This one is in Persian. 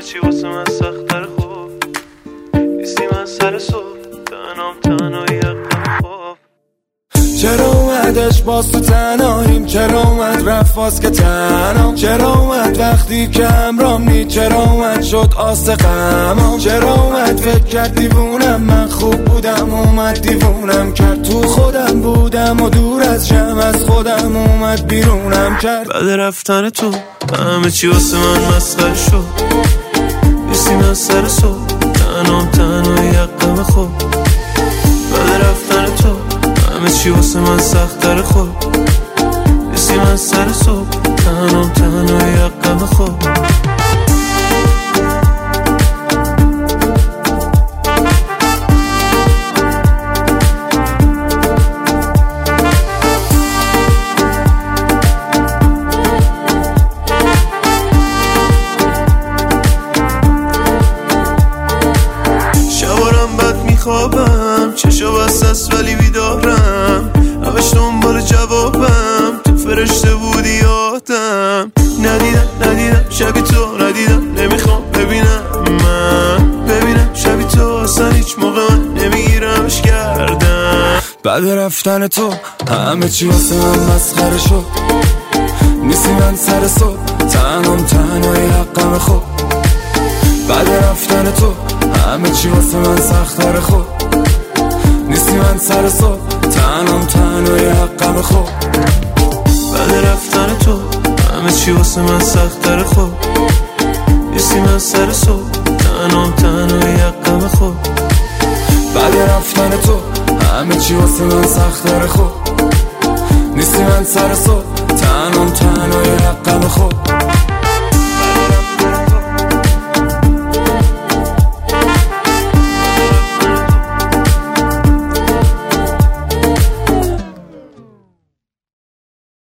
چی واسه من سخت‌تر خوب نیستی من سر صبح تنهایی حقم خوب چرا اومدش باز تو تنهاییم چرا اومد رفت باز که تنهام چرا اومد وقتی که همرام نی چرا اومد شد آس غمام چرا اومد فکر کرد دیوونم من خوب بودم اومد دیوونم کرد تو خودم بودم و دور از جمع از خودم اومد بیرونم کرد بعد رفتن تو همه چی واسه من مسخره شد نیستی من سر صبح تنهایی حقم خوب بعد رفتن تو همه چی واسه من سخت‌تر خوب نیستی من سر صبح تنهایی حقم خوب شبارم بد میخوابم چشا بستست ولی بیدارم همش دنبال جوابم تو فرشته بودی یادم ندیدم شبی تو ندیدم نمیخوام ببینم من ببینم شبی تو اصلا هیچ موقع من نمیگیرمش کردم بعد رفتن تو همه چی واسه من مسخره شد نیستی من سر صبح تنهایی حقم خوب بعد رفتن تو همه چی واسه من سخت‌تر خوب نیستی من سر صبح تنهایی حقم خوب بعد رفتن تو همه چی واسه من سخت‌تر خوب نیستی من سر صبح تنهایی حقم خوب بعد رفتن تو همه چی واسه من سخت‌تر خوب نیستی من سر صبح تنهایی حقم